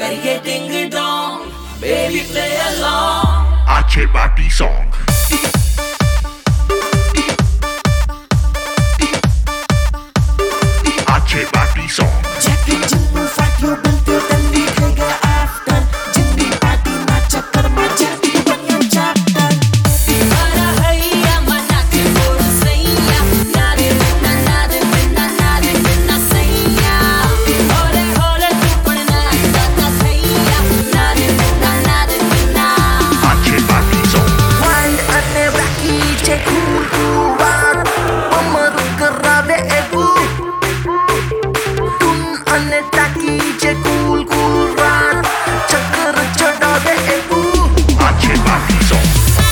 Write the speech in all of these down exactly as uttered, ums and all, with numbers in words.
करिए ding dong, baby play along. Ache Party Song. Ache Party Song. Jackie Jinnu fight your bill to Delhi khega after Jinni party na chakkar ma Jackie banya chapter. Mara hayya manak kod saiya, nare na nare na nare na saiya. Hole hole tu padna ta saiya, nare na nare na. Ache Party Song. Wild ane wacky che cool cool vibe, umar karave egu. Tun ane tacky che cool cool vibe, chakkar chadave egu. Ache Party Song.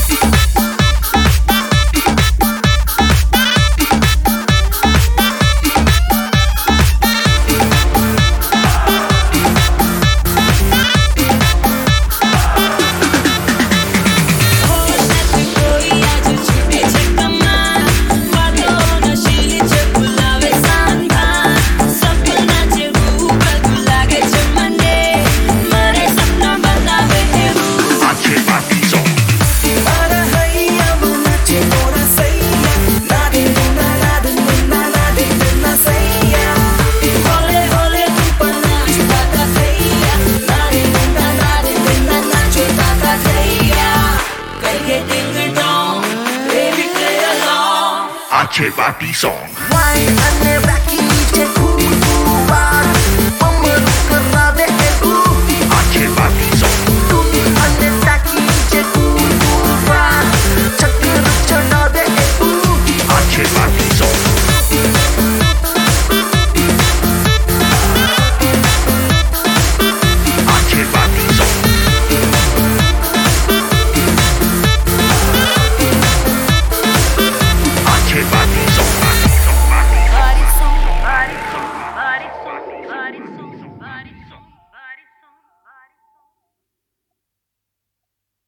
Ache Party Song. Mara hayya nache mora saiya, nade na nade na nade na saiya. Hole hole tu padna ta saiya, nade na nade na nache ta saiya. करिए ding dong, baby play along. Ache Party Song. Wild ane wacky